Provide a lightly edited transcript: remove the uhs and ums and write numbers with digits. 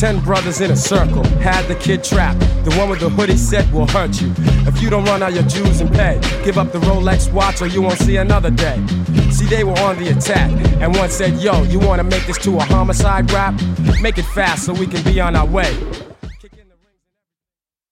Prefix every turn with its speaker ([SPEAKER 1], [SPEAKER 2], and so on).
[SPEAKER 1] 10 brothers in a circle, had the kid trapped. The one with the hoodie said will hurt you. If you don't run out your dues and pay, give up the Rolex watch or you won't see another day. See, they were on the attack, and one said, yo, you wanna make this to a homicide rap? Make it fast so we can be on our way.